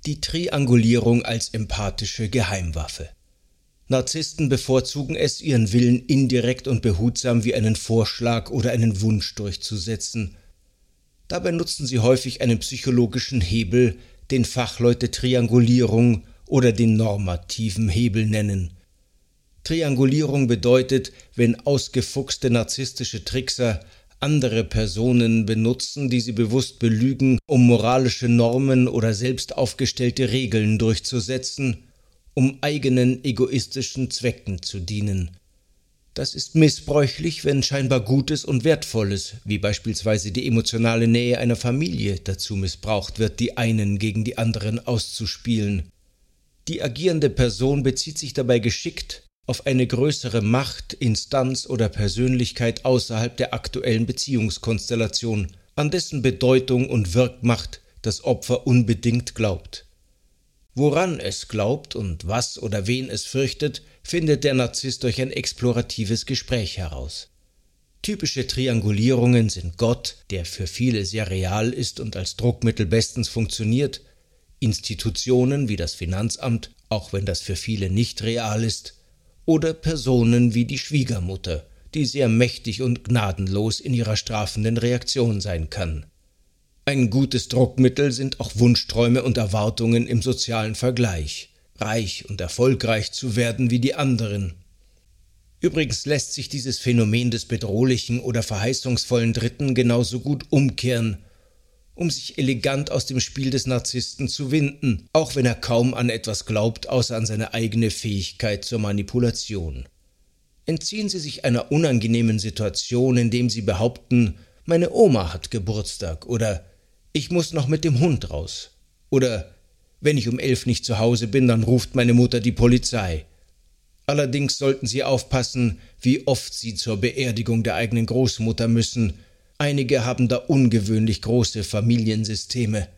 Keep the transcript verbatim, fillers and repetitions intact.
Die Triangulierung als empathische Geheimwaffe. Narzissten bevorzugen es, ihren Willen indirekt und behutsam wie einen Vorschlag oder einen Wunsch durchzusetzen. Dabei nutzen sie häufig einen psychologischen Hebel, den Fachleute Triangulierung oder den normativen Hebel nennen. Triangulierung bedeutet, wenn ausgefuchste narzisstische Trickser andere Personen benutzen, die sie bewusst belügen, um moralische Normen oder selbst aufgestellte Regeln durchzusetzen, um eigenen egoistischen Zwecken zu dienen. Das ist missbräuchlich, wenn scheinbar Gutes und Wertvolles, wie beispielsweise die emotionale Nähe einer Familie, dazu missbraucht wird, die einen gegen die anderen auszuspielen. Die agierende Person bezieht sich dabei geschickt auf eine größere Macht, Instanz oder Persönlichkeit außerhalb der aktuellen Beziehungskonstellation, an dessen Bedeutung und Wirkmacht das Opfer unbedingt glaubt. Woran es glaubt und was oder wen es fürchtet, findet der Narzisst durch ein exploratives Gespräch heraus. Typische Triangulierungen sind Gott, der für viele sehr real ist und als Druckmittel bestens funktioniert, Institutionen wie das Finanzamt, auch wenn das für viele nicht real ist, oder Personen wie die Schwiegermutter, die sehr mächtig und gnadenlos in ihrer strafenden Reaktion sein kann. Ein gutes Druckmittel sind auch Wunschträume und Erwartungen im sozialen Vergleich, reich und erfolgreich zu werden wie die anderen. Übrigens lässt sich dieses Phänomen des bedrohlichen oder verheißungsvollen Dritten genauso gut umkehren, um sich elegant aus dem Spiel des Narzissten zu winden, auch wenn er kaum an etwas glaubt, außer an seine eigene Fähigkeit zur Manipulation. Entziehen Sie sich einer unangenehmen Situation, indem Sie behaupten, meine Oma hat Geburtstag oder ich muss noch mit dem Hund raus oder wenn ich um elf nicht zu Hause bin, dann ruft meine Mutter die Polizei. Allerdings sollten Sie aufpassen, wie oft Sie zur Beerdigung der eigenen Großmutter müssen. Einige haben da ungewöhnlich große Familiensysteme.